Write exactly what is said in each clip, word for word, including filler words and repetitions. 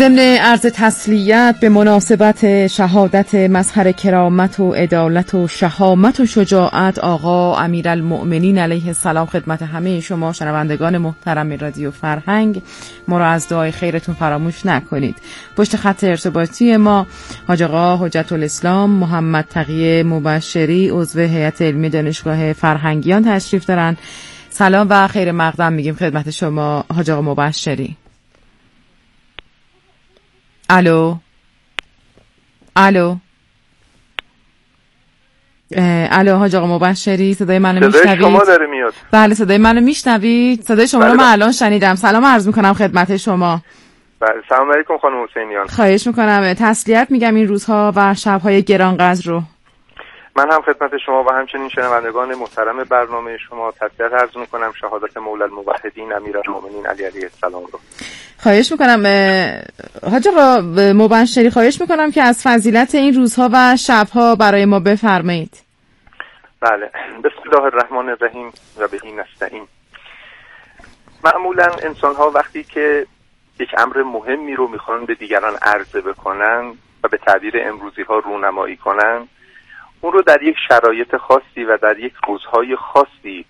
ضمن عرض تسلیت به مناسبت شهادت مظهر کرامت و عدالت و شهامت و شجاعت آقا امیرالمؤمنین علیه السلام خدمت همه شما شنوندگان محترم رادیو فرهنگ، ما را از دعای خیرتون فراموش نکنید. پشت خط ارتباطی ما حاج آقا حجت الاسلام محمد تقی مبشری عضو هیئت علمی دانشگاه فرهنگیان تشریف دارن. سلام و خیر مقدم میگیم خدمت شما حاج آقا مبشری. الو الو الو حاج آقا مبشری، صدای منو میشنوید؟ صدای شما داره میاد. بله صدای منو میشنوید؟ صدای شما رو من الان شنیدم. سلام عرض میکنم خدمت شما. بله سلام علیکم خانم حسینیان. خواهش میکنم. تسلیت میگم این روزها و شبهای گرانقدر رو. من هم خدمت شما و همچنین شنوندگان محترم برنامه شما تسلیت عرض میکنم شهادت مولا الموحدین امیرالمؤمنین علی علیه السلام رو. خواهش میکنم حاج آقا مبشری، خواهش میکنم که از فضیلت این روزها و شبها برای ما بفرمایید. بله، بسم الله الرحمن الرحیم و به نستعین. معمولا انسان ها وقتی که یک امر مهمی رو میخوان به دیگران عرضه بکنن و به تعبیر امروزی ها رونمایی کنن، اون رو در یک شرایط خاصی و در یک روزهای خاصی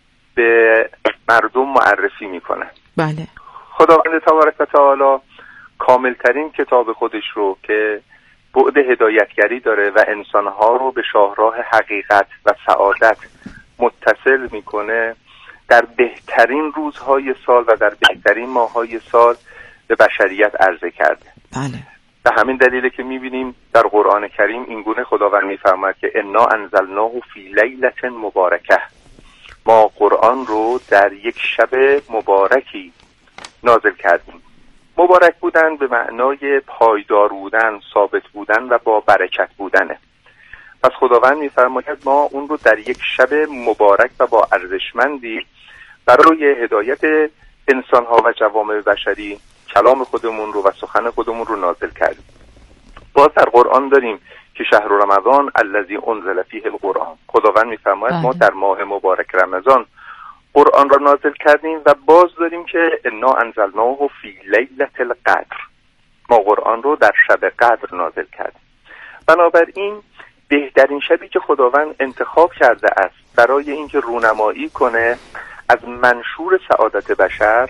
به مردم معرفی میکنن. بله. خداوند تبارک و تعالی کاملترین کتاب خودش رو که بعد هدایتگری داره و انسانها رو به شاهراه حقیقت و سعادت متصل میکنه، در بهترین روزهای سال و در بهترین ماههای سال به بشریت عرضه کرده. بله. به همین دلیله که میبینیم در قرآن کریم اینگونه خداوند میفرماید که انا انزلناه فی لیلة مبارکه، ما قرآن رو در یک شب مبارکی نازل کردیم. مبارک بودن به معنای پایدار بودن، ثابت بودن و با برکت بودنه. پس خداوند میفرماید ما اون رو در یک شب مبارک و با ارزشمندی برای هدایت انسان‌ها و جوامع بشری کلام خودمون رو و سخن خودمون رو نازل کردیم. باز در قرآن داریم که شهر رمضان الذی انزل فیه القرآن، خداوند میفرماید ما در ماه مبارک رمضان قرآن را نازل کردیم و باز داریم که انا انزلناه فی لیلة القدر، ما قرآن رو در شب قدر نازل کردیم. بنابراین بهترین شبی که خداوند انتخاب کرده است برای اینکه رونمایی کنه از منشور سعادت بشر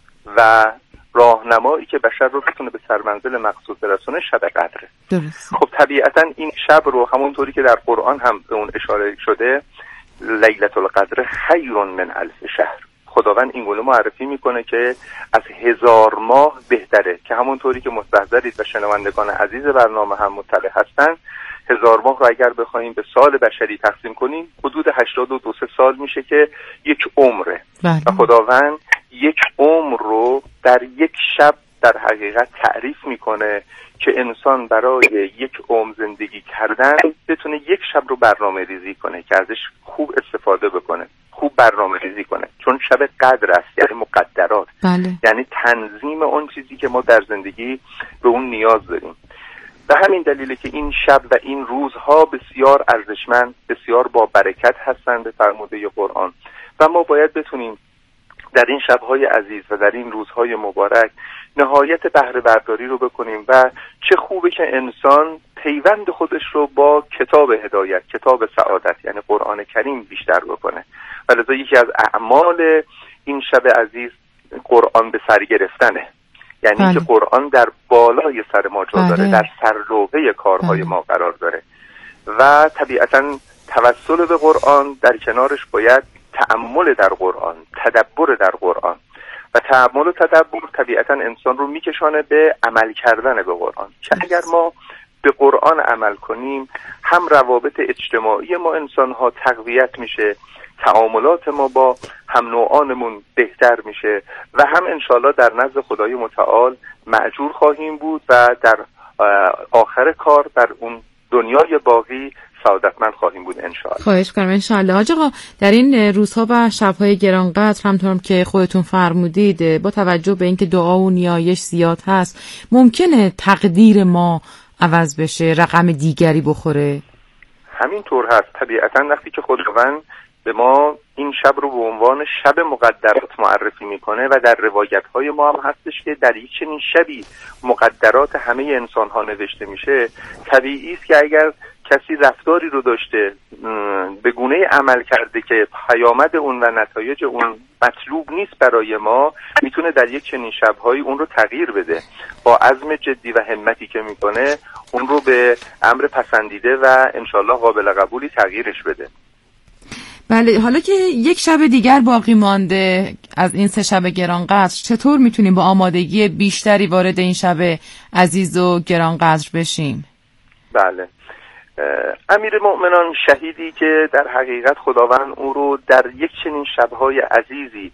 و راهنمایی که بشر رو بتونه به سرمنزل مقصود برسونه شب قدره. درست. خب طبیعتا این شب رو همونطوری که در قرآن هم به اون اشاره شده لیلة القدر خیر من الف شهر، خداوند این گونه معرفی میکنه که از هزار ماه بهتره، که همونطوری که مستحضرید و شنوندگان عزیز برنامه هم مطلع هستن، هزار ماه رو اگر بخوایم به سال بشری تقسیم کنیم حدود هشتاد و دو سال میشه که یک عمره. بله. و خداوند یک عمر رو در یک شب در حقیقت تعریف میکنه که انسان برای یک عمر زندگی کردن بتونه یک شب رو برنامه ریزی کنه که ازش خوب استفاده بکنه، خوب برنامه ریزی کنه، چون شب قدر است، یعنی مقدرات. بله. یعنی تنظیم اون چیزی که ما در زندگی به اون نیاز داریم. به همین دلیله که این شب و این روزها بسیار ارزشمند، بسیار با برکت هستند به فرموده قرآن و ما باید بتونیم در این شب‌های عزیز و در این روزهای مبارک نهایت بهره برداری رو بکنیم و چه خوبه که انسان پیوند خودش رو با کتاب هدایت، کتاب سعادت یعنی قرآن کریم بیشتر بکنه. و لذا یکی از اعمال این شب عزیز قرآن به سر گرفتنه، یعنی بله. که قرآن در بالای سر ما جا داره، بله. در سرلوحه کارهای بله. ما قرار داره و طبیعتاً توسل به قرآن در کنارش باید تأمل در قرآن، تدبر در قرآن و تأمل و تدبر طبیعتاً انسان رو میکشانه به عمل کردن به قرآن، که اگر ما به قرآن عمل کنیم هم روابط اجتماعی ما انسان ها تقویت میشه، تعاملات ما با هم نوعانمون بهتر میشه و هم انشالله در نزد خدای متعال مأجور خواهیم بود و در آخر کار در اون دنیای باقی سعادتمند خواهیم بود انشالله. خواهش کنم انشالله. حاج آقا در این روزها و شب‌های گرانقدر همونطور که خودتون فرمودید با توجه به اینکه دعا و نیایش زیاد هست ممکنه تقدیر ما عوض بشه، رقم دیگری بخوره؟ همینطور هست. طبیعتاً وقتی که خداوند به ما این شب رو به عنوان شب مقدرات معرفی میکنه و در روایت‌های ما هم هستش که در یک چنین شبی مقدرات همه انسان‌ها نوشته میشه. طبیعی است که اگر کسی رفتاری رو داشته به گونه عمل کرده که پیامد اون و نتایج اون مطلوب نیست برای ما، میتونه در یک چنین شب‌هایی اون رو تغییر بده. با عزم جدی و همتی که میکنه اون رو به امر پسندیده و انشالله قابل قبولی تغییرش بده. بله، حالا که یک شب دیگر باقی مانده از این سه شب گرانقدر، چطور میتونیم با آمادگی بیشتری وارد این شب عزیز و گرانقدر بشیم؟ بله، امیر مؤمنان شهیدی که در حقیقت خداوند او رو در یک چنین شبهای عزیزی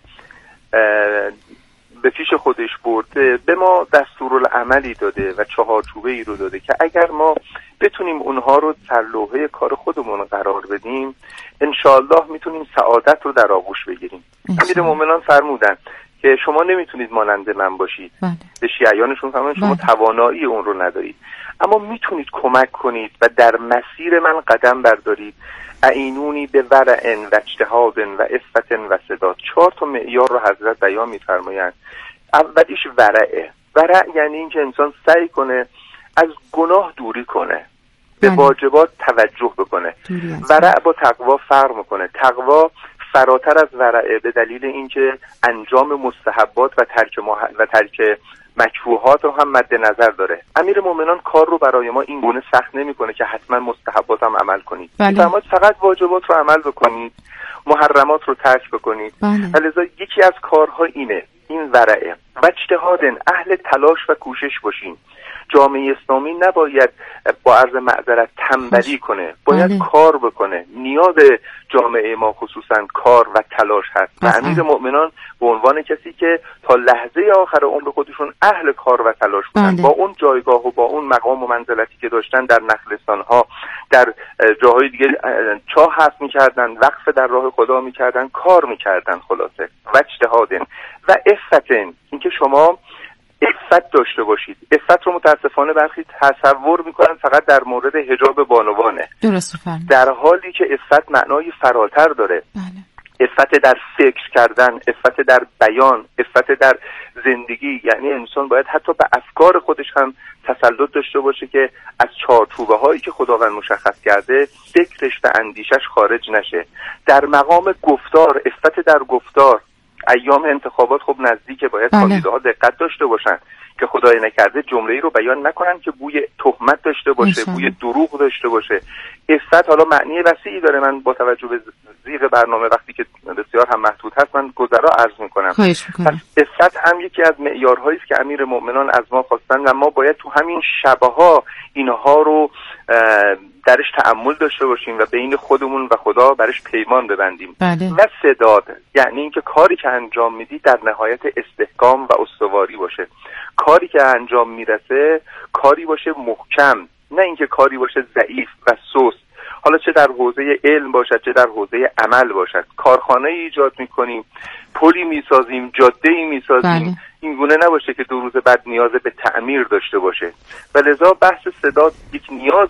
به پیش خودش برده، به ما دستورالعملی داده و چهارچوبه ای رو داده که اگر ما بتونیم اونها رو در لوحه کار خودمون قرار بدیم، انشاءالله میتونیم سعادت رو در آغوش بگیریم. امیر مؤمنان فرمودن که شما نمیتونید مانند من باشید. بله. به شیعیانشون فرمودن شما بله. توانایی اون رو ندارید، اما میتونید کمک کنید و در مسیر من قدم بردارید. اعینونی به ورع و اجتهاد و عفت و سداد. چهار تا معیار رو حضرت بیان می‌فرمایند. اولیش ورعه. ورع یعنی اینکه انسان سعی کنه از گناه دوری کنه، به واجبات توجه بکنه. ورع با تقوا فرق میکنه. تقوا فراتر از ورعه به دلیل اینکه انجام مستحبات و ترک مح... و ترک مکروهات رو هم مد نظر داره. امیر مومنان کار رو برای ما این گونه سخت نمیکنه که حتما مستحبات هم عمل کنید. بله. فقط واجبات رو عمل بکنید، محرمات رو ترک بکنید. بله. لذا یکی از کارها اینه، این ورعه. و اجتهادن، اهل تلاش و کوشش باشین. جامعه اسلامی نباید با عرض معذرت تنبلی کنه، باید بله. کار بکنه. نیاز جامعه ما خصوصا کار و تلاش هست و امیر مؤمنان به عنوان کسی که تا لحظه آخر عمر خودشون اهل کار و تلاش بودن، با اون جایگاه و با اون مقام و منزلتی که داشتن در نخلستان‌ها، در جاهای دیگه چاه حفر می‌کردن، وقف در راه خدا می‌کردن، کار می‌کردن. خلاصه و اجتهادن و عفتن، اینکه شما عفت داشته باشید. عفت رو متاسفانه برخی تصور میکنن فقط در مورد حجاب بانوانه. درست فرمودید. در حالی که عفت معنای فراتر داره. بله. عفت در فکر کردن، عفت در بیان، عفت در زندگی. یعنی انسان باید حتی به افکار خودش هم تسلط داشته باشه که از چارچوبه هایی که خداوند مشخص کرده فکرش و اندیشش خارج نشه. در مقام گفتار، عفت در گفتار. ایام انتخابات خب نزدیکه، باید بله. کاندیداها دقت داشته باشن که خدای نکرده جمله‌ای رو بیان نکنن که بوی تهمت داشته باشه، انشالله. بوی دروغ داشته باشه. عفت حالا معنی وسیعی داره. من با توجه به زیغ برنامه وقتی که بسیار هم محدود هست من گذرا عرض میکنم. خواهش میکنم. عفت هم یکی از معیارهایی است که امیر مؤمنان از ما خواستن و ما باید تو همین شبها اینها رو درش تأمل داشته باشیم و بین خودمون و خدا برش پیمان ببندیم. بله. و سداد یعنی اینکه کاری که انجام میدی در نهایت استحکام و استواری باشه. کاری که انجام میرسه کاری باشه محکم، نه اینکه کاری باشه ضعیف و سست. حالا چه در حوزه علم باشد چه در حوزه عمل باشد. کارخانه ایجاد میکنیم، پلی میسازیم، جاده ای میسازیم. بله. این گونه نباشه که دو روز بعد نیاز به تعمیر داشته باشه. و لذا بحث سداد یک نیاز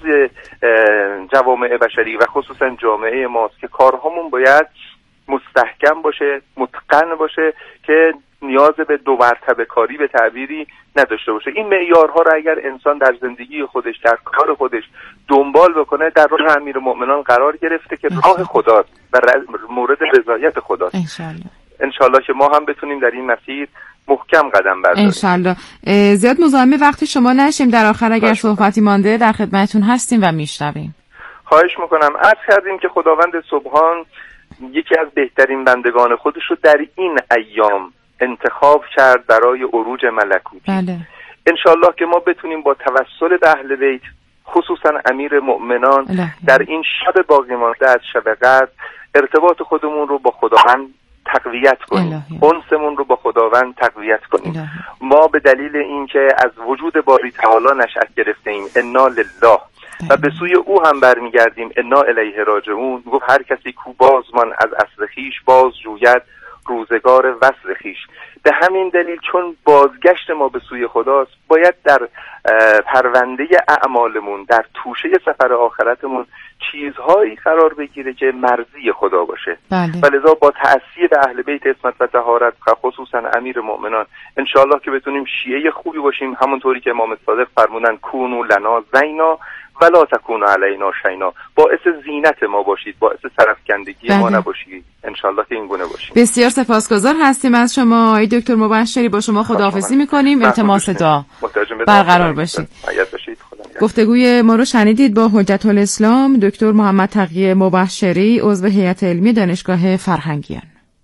جوامع بشری و خصوصا جامعه ماست که کارهامون باید مستحکم باشه، متقن باشه که نیاز به دو مرتبه کاری به تعبیری نداشته باشه. این معیارها را اگر انسان در زندگی خودش، در کار خودش دنبال بکنه، در راه امیر مؤمنان قرار گرفته که راه خداست و مورد رضایت خداست. انشالله انشالله که ما هم بتونیم در این مسیر محکم قدم برداریم. انشالله. زیاد مزاحم وقت شما نشیم، در آخر اگر صحبتی مانده در خدمتتون هستیم و میشنویم. خواهش میکنم. عرض کردیم که خداوند سبحان یکی از بهترین بندگان خودش رو در این ایام انتخاب کرد برای عروج ملکوتی. بله. انشالله که ما بتونیم با توسل به اهل بیت، خصوصا امیر مؤمنان، در این شب باقی مانده از شب قدر ارتباط خودمون رو با خداوند تقویت کنیم، انسمون رو با خداوند تقویت کنیم. الهی. ما به دلیل اینکه از وجود باری تعالی نشأت گرفته ایم، انا لله، و به سوی او هم برمیگردیم، انا الیه راجعون. گفت هر کسی کو بازمان از اصل خویش باز جوید، روزگار وصل خویش. به همین دلیل چون بازگشت ما به سوی خداست، باید در پرونده اعمالمون، در توشه سفر آخرتمون چیزهایی قرار بگیره که مرضی خدا باشه. بله. و لذا با تأثیر اهل بیت عصمت و طهارت، خصوصا امیر مؤمنان، انشاءالله که بتونیم شیعه خوبی باشیم، همونطوری که امام صادق فرمودن کونوا لنا زینا ولا تکونوا علینا شینا، باعث زینت ما باشید، باعث سرفکندگی بله. ما نباشید. انشاءالله که این گونه باشیم. بسیار سپاسگزار هستیم از شما آقای دکتر مبشری. با شما خداحافظی می‌کنیم. التماس دعا برقرار باشید. گفتگوی ما رو شنیدید با حجت الاسلام دکتر محمد تقی مبشری، عضو هیئت علمی دانشگاه فرهنگیان.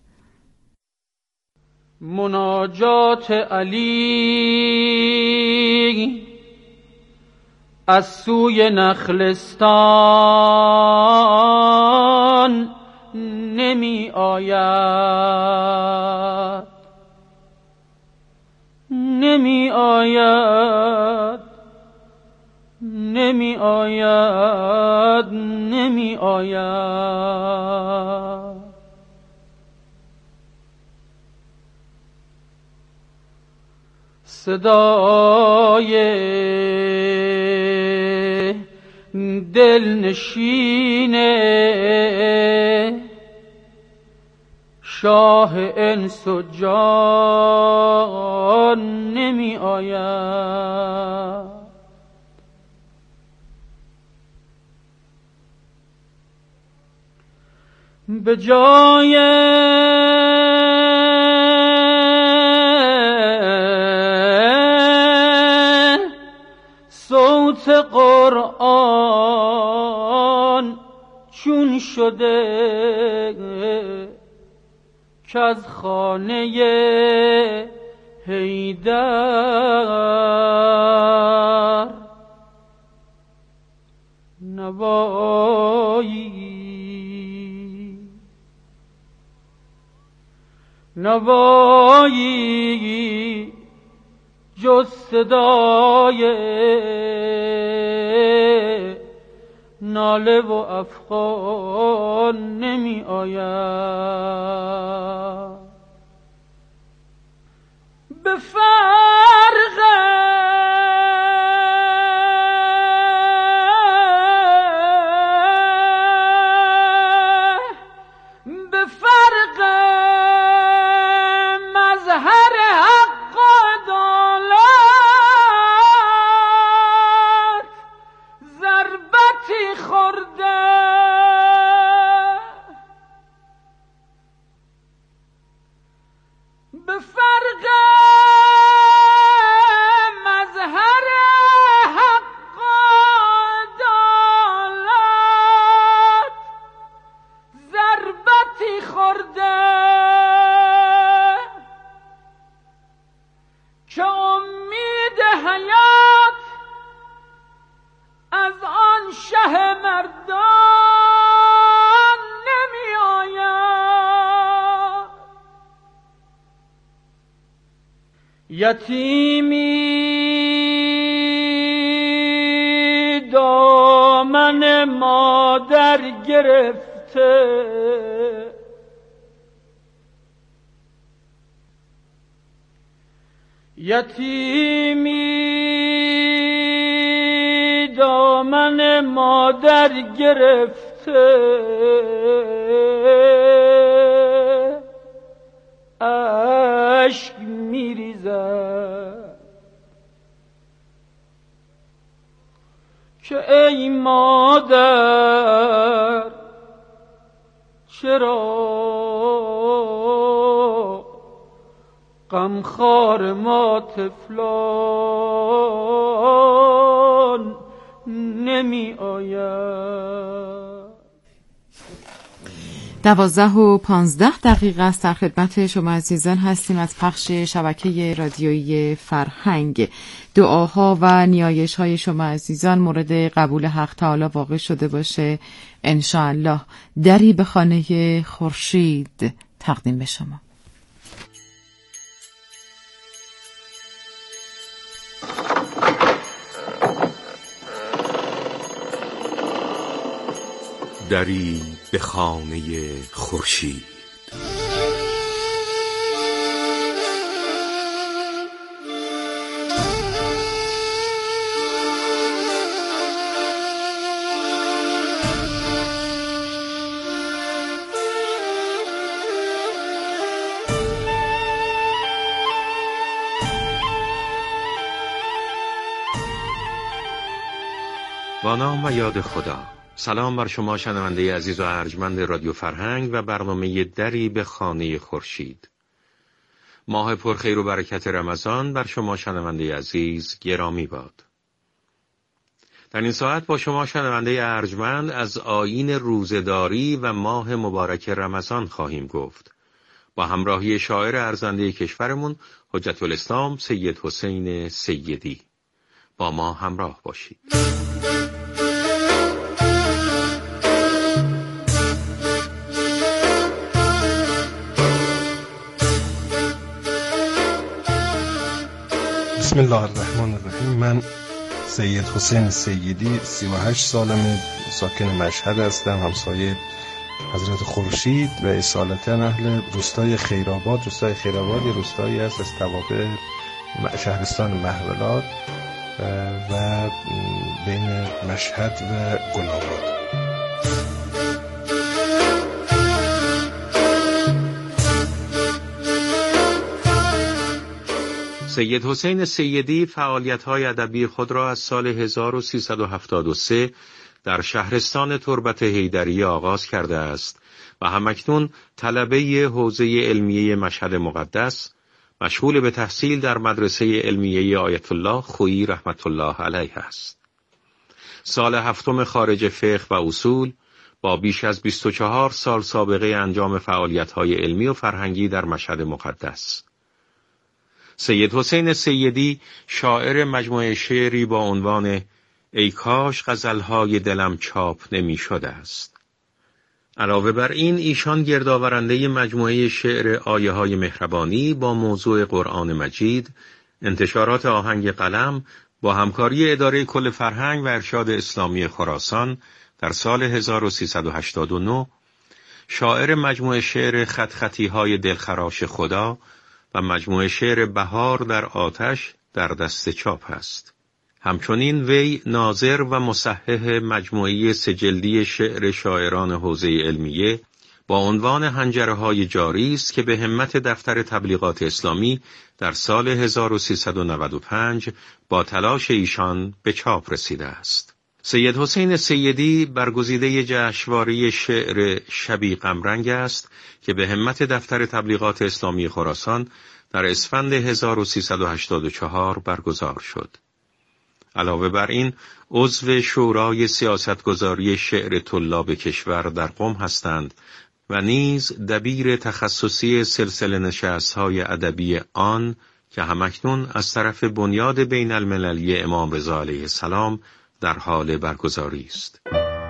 مناجات علی از سوی نخلستان نمی آید، نمی آید، نمی آید، نمی آید. صدای دلنشین شاه انس و جان نمی آید. به جای صوت قرآن چون شده که از خانه حیدر نوایی نوایی جز صدای ناله و افغان نمی آید. به فرق به فرق مظهر حق و عدالت ضربتی خورده، به فرق مظهر حق و عدالت ضربتی خورده که امید حیات از آن شه مردان نمی آید. یتیمی دامن مادر گرفته، یتیمی دامن مادر گرفته، اشک میریزد که ای مادر چرا غمخوار ما طفلان نمی آید. دوازده و پانزده دقیقه است. در خدمت شما عزیزان هستیم از پخش شبکه رادیویی فرهنگ. دعاها و نیایش های شما عزیزان مورد قبول حق تعالی واقع شده باشه انشاءالله. دری به خانه خورشید تقدیم به شما. دری به خانه خورشید. با نام و یاد خدا. سلام بر شما شنونده عزیز و ارجمند رادیو فرهنگ و برنامه دری به خانه خورشید. ماه پرخیر و برکت رمضان بر شما شنونده عزیز گرامی باد. در این ساعت با شما شنونده ارجمند از آیین روزه‌داری و ماه مبارک رمضان خواهیم گفت، با همراهی شاعر ارزنده کشورمون حجت الاسلام سید حسین سیدی. با ما همراه باشید. بسم الله الرحمن الرحیم. من سید حسین سیدی، سی و هشت سالمه، ساکن مشهد هستم، همسایه حضرت خورشید و اصالتا اهل روستای خیرآباد. روستای خیرآباد یه روستایی است از توابع شهرستان مهولاد و بین مشهد و گل‌آباد. سید حسین سیدی فعالیت‌های ادبی خود را از سال هزار و سیصد و هفتاد و سه در شهرستان تربت حیدریه آغاز کرده است و همکنون طلبه حوزه علمیه مشهد مقدس، مشغول به تحصیل در مدرسه علمیه آیت الله خویی رحمت الله علیه است. سال هفتم خارج فقه و اصول، با بیش از بیست و چهار سال سابقه انجام فعالیت‌های علمی و فرهنگی در مشهد مقدس. سید حسین سیدی شاعر مجموعه شعری با عنوان ای کاش غزلهای دلم چاپ نمی شده است. علاوه بر این ایشان گردآورنده مجموعه شعر آیه های مهربانی با موضوع قرآن مجید، انتشارات آهنگ قلم با همکاری اداره کل فرهنگ و ارشاد اسلامی خراسان در سال هزار و سیصد و هشتاد و نه، شاعر مجموعه شعر خط خطی های دلخراش خدا و مجموعه شعر بهار در آتش در دست چاپ است. همچنین وی ناظر و مصحح مجموعه سجلدی شعر شاعران حوزه علمیه با عنوان حنجره‌های جاری است که به همت دفتر تبلیغات اسلامی در سال هزار و سیصد و نود و پنج با تلاش ایشان به چاپ رسیده است. سید حسین سیدی برگزیده جشنواره شعر شبی غمرنگ است که به همت دفتر تبلیغات اسلامی خراسان در اسفند هزار و سیصد و هشتاد و چهار برگزار شد. علاوه بر این عضو شورای سیاستگذاری شعر طلاب کشور در قم هستند و نیز دبیر تخصصی سلسله نشست‌های ادبی آن که همکنون از طرف بنیاد بین المللی امام رضا علیه السلام در حال برگزاری است.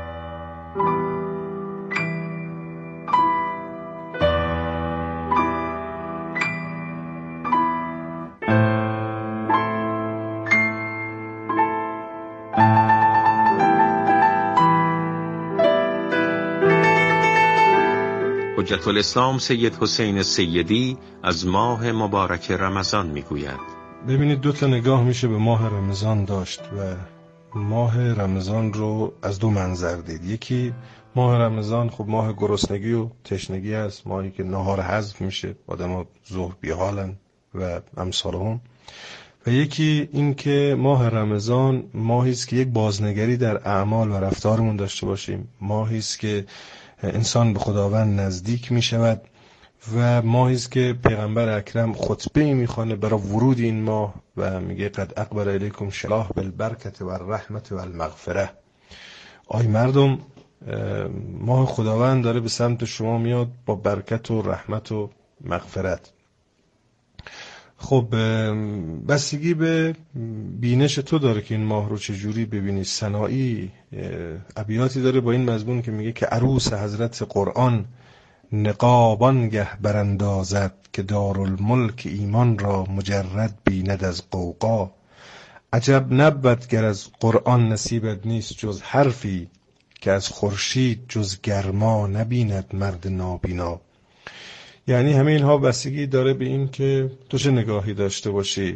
حجت الاسلام سید حسین سیدی از ماه مبارک رمضان میگوید: ببینید، دو تا نگاه میشه به ماه رمضان داشت و ماه رمضان رو از دو منظر دید. یکی ماه رمضان خب ماه گرسنگی و تشنگی است، ماهی که نهار حذف میشه، آدم‌ها ظهر بی‌حالن و امثالهم. و یکی این که ماه رمضان ماهی است که یک بازنگری در اعمال و رفتارمون داشته باشیم، ماهی است که انسان به خداوند نزدیک می شود و ماهی است که پیغمبر اکرم خطبه میخوانه برای ورود این ماه و میگه قد اقبل الیکم شلاح بالبرکت و الرحمت و المغفره. آی مردم، ماه خداوند داره به سمت شما میاد با برکت و رحمت و مغفرت. خب بستگی به بینش تو داره که این ماه رو چجوری ببینی. سنایی ابیاتی داره با این مضمون که میگه که عروس حضرت قرآن نقابان گه براندازد که دارالملک ایمان را مجرد بیند از قوقا. عجب نبود گر از قرآن نصیبت نیست جز حرفی که از خورشید جز گرما نبیند مرد نابینا. یعنی همه اینها بستگی داره به این که تو چه نگاهی داشته باشی.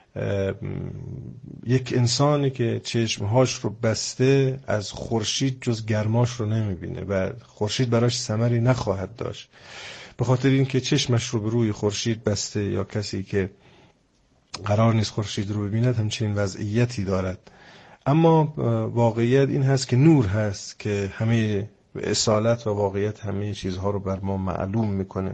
یک انسانی که چشمهاش رو بسته از خورشید جز گرماش رو نمیبینه و خورشید براش ثمری نخواهد داشت، به خاطر اینکه چشمش رو به روی خورشید بسته. یا کسی که قرار نیست خورشید رو ببیند همچنین وضعیتی دارد. اما واقعیت این هست که نور هست که همه اصالت و واقعیت همه چیزها رو بر ما معلوم میکنه.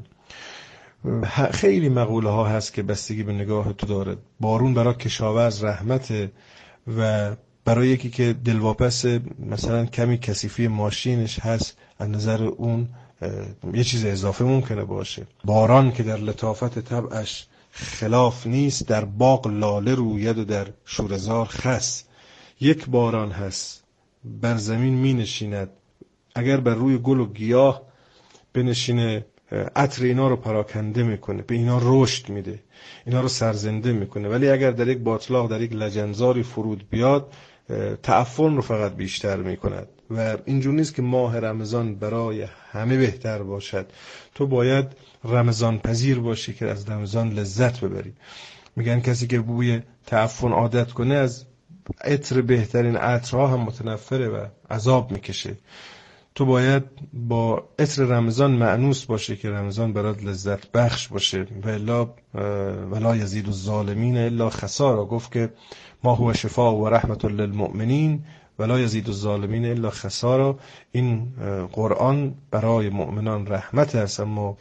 خیلی مقوله ها هست که بستگی به نگاه تو داره. بارون برای کشاورز رحمته و برای یکی که دلواپس مثلا کمی کثیفی ماشینش هست از نظر اون یه چیز اضافه ممکنه باشه. باران که در لطافت طبعش خلاف نیست، در باغ لاله روید و در شورزار خس. یک باران هست بر زمین می نشیند، اگر بر روی گل و گیاه بنشینه عطر اینا رو پراکنده میکنه، به اینا رشد میده، اینا رو سرزنده میکنه. ولی اگر در یک باطلاق، در یک لجنزاری فرود بیاد، تعفن رو فقط بیشتر میکند. و اینجور نیست که ماه رمضان برای همه بهتر باشد. تو باید رمضان پذیر باشی که از رمضان لذت ببری. میگن کسی که بوی تعفن عادت کنه از عطر بهترین عطرها هم متنفره و عذاب میکشه. تو باید با عطر رمضان مأنوس باشه که رمضان برات لذت بخش باشه. و الا ولا یزید الظالمین الا خسارا. گفت که ما هو شفاء و رحمت للمؤمنین ولا یزید الظالمین الا خسارا. این قرآن برای مؤمنان رحمت است، اما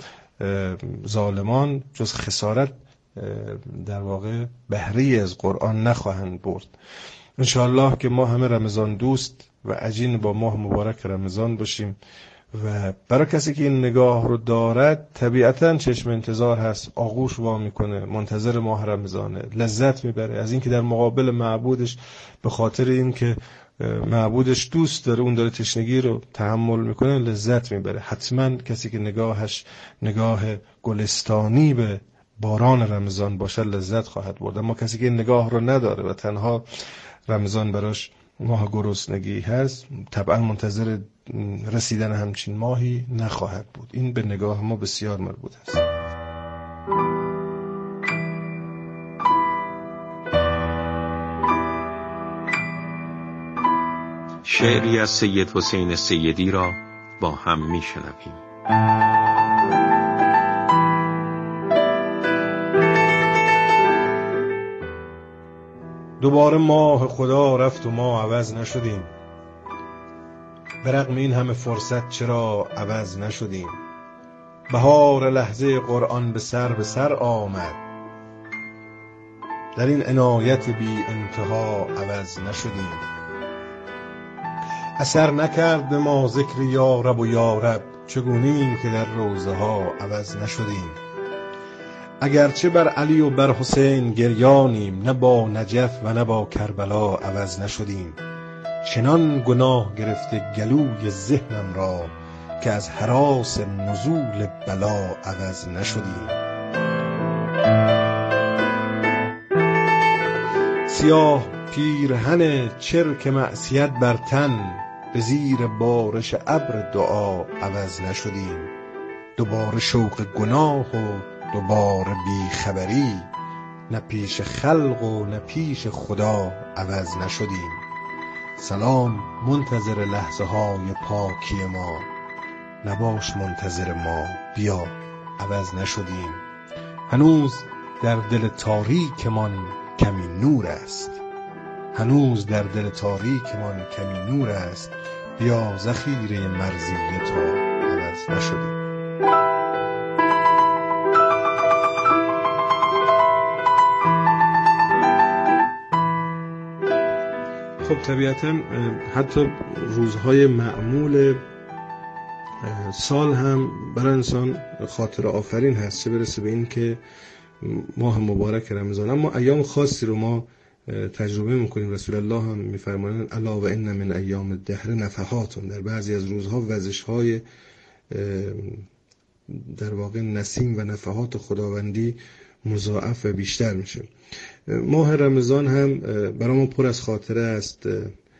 ظالمان جز خسارت در واقع بهره از قرآن نخواهند برد. انشاءالله که ما همه رمضان دوست و عجین با ماه مبارک رمضان باشیم. و برای کسی که این نگاه رو دارد طبیعتاً چشم انتظار هست، آغوش وا میکنه، منتظر ماه رمضانه، لذت میبره از این که در مقابل معبودش به خاطر این که معبودش دوست داره، اون داره تشنگی رو تحمل میکنه، لذت میبره. حتما کسی که نگاهش نگاه گلستانی به باران رمضان باشه لذت خواهد برد. اما کسی که این نگاه رو نداره و تنها رمضان براش ماه گرسنگی هست، طبعا منتظر رسیدن همچین ماهی نخواهد بود. این به نگاه ما بسیار مربوط است. شعری از سید حسین سیدی را با هم می شنویم. دوباره ماه خدا رفت و ما عوض نشدیم، به رغم این همه فرصت چرا عوض نشدیم. بهار لحظه قرآن به سر به سر آمد، در این عنایت بی انتها عوض نشدیم. اثر نکرد به ما ذکر یا رب و یا رب، چگونیم که در روزه ها عوض نشدیم. اگرچه بر علی و بر حسین گریانیم، نه با نجف و نه با کربلا عوض نشدیم. چنان گناه گرفته گلوی ذهنم را، که از هراس نزول بلا عوض نشدیم. سیاه پیرهن چرک معصیت بر تن، به زیر بارش ابر دعا عوض نشدیم. دوباره شوق گناه و دوباره بی خبری، نه پیش خلق و نه پیش خدا عوض نشدیم. سلام منتظر لحظه های پاکی ما، نباش منتظر ما، بیا عوض نشدیم. هنوز در دل تاریکمان کمی نور است، هنوز در دل تاریکمان کمی نور است. بیا ذخیره مرضیه تا عوض نشدیم. خب طبیعتا حتی روزهای معمول سال هم برای انسان خاطر آفرین هست، چه برسه به این که ماه مبارک رمضان. اما ایام خاصی رو ما تجربه میکنیم. رسول الله هم میفرمایند الا و ان من ایام الدهر نفحات، در بعضی از روزها وزش‌های در واقع نسیم و نفحات خداوندی مضاعف و بیشتر میشه. ماه رمضان هم برای ما پر از خاطره است.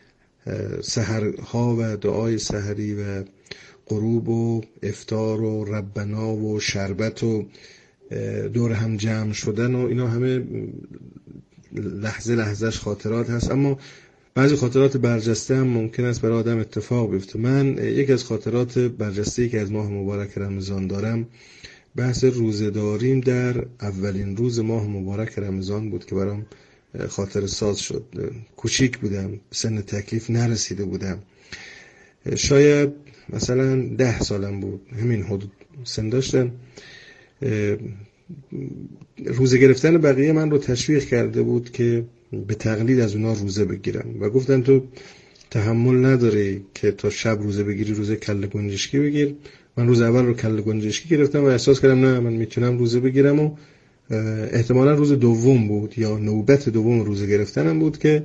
سحرها و دعای سحری و غروب و افطار و ربنا و شربت و دور هم جمع شدن و اینا همه لحظه لحظهش خاطرات هست. اما بعضی خاطرات برجسته هم ممکن است برای آدم اتفاق بیفته. من یک از خاطرات برجسته‌ای که از ماه مبارک رمضان دارم بحث روزه داریم در اولین روز ماه مبارک رمضان بود که برام خاطر ساز شد. کوچیک بودم، سن تکلیف نرسیده بودم، شاید مثلا ده سالم بود، همین حدود سن داشتم. روزه گرفتن بقیه من رو تشویق کرده بود که به تقلید از اونا روزه بگیرم و گفتن تو تحمل نداری که تا شب روزه بگیری، روزه کله گنجشکی بگیر. من روز اول رو کله گنجشکی گرفتم و احساس کردم نه من میتونم روزه بگیرم و احتمالا روز دوم بود یا نوبت دوم روزه گرفتنم بود که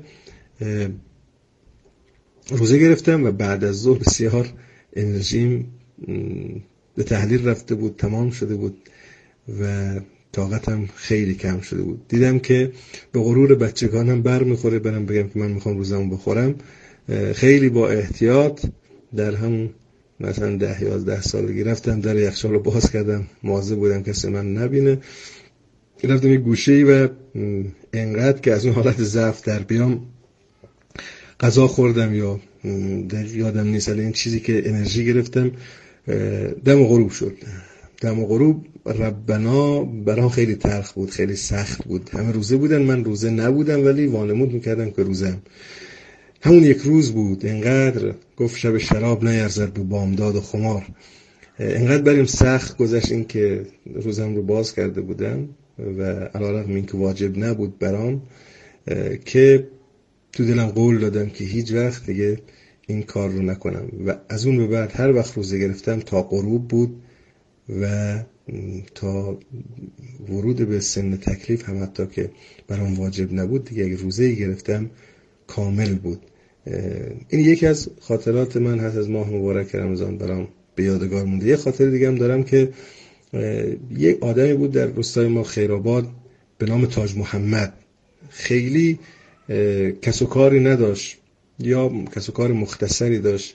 روزه گرفتم و بعد از ظهر بسیار انرژیم به تحلیل رفته بود، تمام شده بود و طاقتم خیلی کم شده بود. دیدم که به غرور بچگانم بر میخوره برم بگم که من میخوام روزمو بخورم. خیلی با احتیاط در هم مثلا ده یازده سالگی رفتم در یخچال رو باز کردم، مواظب بودم کسی من نبینه، رفتم یک گوشه‌ای و انقدر که از اون حالت ضعف در بیام غذا خوردم یا یادم نیست، این چیزی که انرژی گرفتم. دم غروب شد. دم غروب ربنا برام خیلی تلخ بود، خیلی سخت بود. همه روزه بودن، من روزه نبودم ولی وانمود میکردم که روزم. همون یک روز بود. انقدر گفت شب شراب نیرزد به بامداد و خمار. انقدر بریم سخت گذشت این که روزم رو باز کرده بودم و علیرغم این که واجب نبود برام که تو دلم قول دادم که هیچ وقت دیگه این کار رو نکنم و از اون به بعد هر وقت روزه گرفتم تا غروب بود و تا ورود به سن تکلیف هم حتی که برام واجب نبود دیگه اگه روزه گرفتم کامل بود. این یکی از خاطرات من هست از ماه مبارک رمضان، برام به یادگار مونده. یه خاطر دیگه هم دارم که یک آدمی بود در روستای ما خیرآباد به نام تاج محمد. خیلی کس و کاری نداشت یا کس و کار مختصری داشت.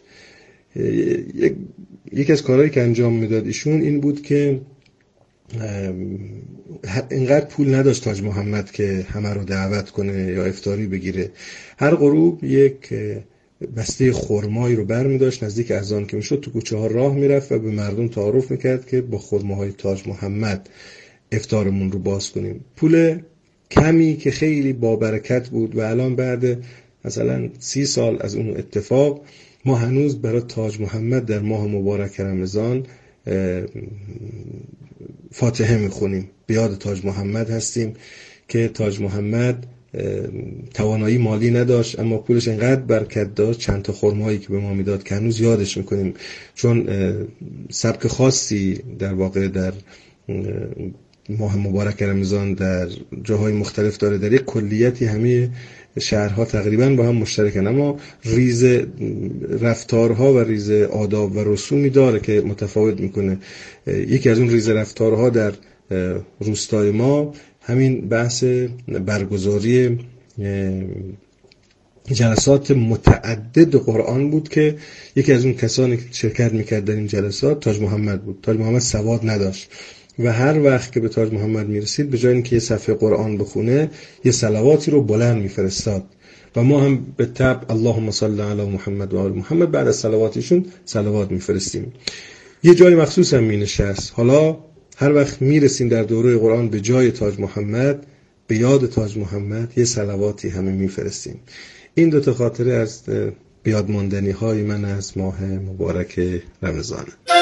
یکی از کارهایی که انجام میداد ایشون این بود که اینقدر پول نداشت تاج محمد که همه رو دعوت کنه یا افطاری بگیره. هر غروب یک بسته خرمایی رو برمی داشت، نزدیک اذان که میشد تو کوچه ها راه میرفت و به مردم تعارف میکرد که با خرماهای تاج محمد افطارمون رو باز کنیم. پول کمی که خیلی با برکت بود و الان بعد مثلا سی سال از اون اتفاق ما هنوز برای تاج محمد در ماه مبارک رمضان فاتحه میخونیم، به یاد تاج محمد هستیم که تاج محمد توانایی مالی نداشت اما پولش انقدر برکت داشت، چند تا خرمایی که به ما میداد که هنوز یادش میکنیم، چون سبک خاصی در واقع در ماه مبارک رمضان در جاهای مختلف داره. در یک کلیتی همه شهرها تقریبا با هم مشترکن اما ریز رفتارها و ریز آداب و رسومی داره که متفاوت میکنه. یکی از اون ریز رفتارها در روستای ما همین بحث برگزاری جلسات متعدد قرآن بود که یکی از اون کسانی که شرکت میکرد در این جلسات تاج محمد بود. تاج محمد سواد نداشت و هر وقت که به تاج محمد میرسید به جای اینکه یه صفحه قرآن بخونه یه صلواتی رو بلند میفرستاد و ما هم به تبع اللهم صل علی محمد و آل محمد بعد از صلواتشون صلوات میفرستیم. یه جای مخصوص هم مینشست. حالا هر وقت میرسیم در دوره قرآن به جای تاج محمد به یاد تاج محمد یه صلواتی همه میفرستیم. این دو تا خاطره از به یاد ماندنی های من از ماه مبارک رمضان.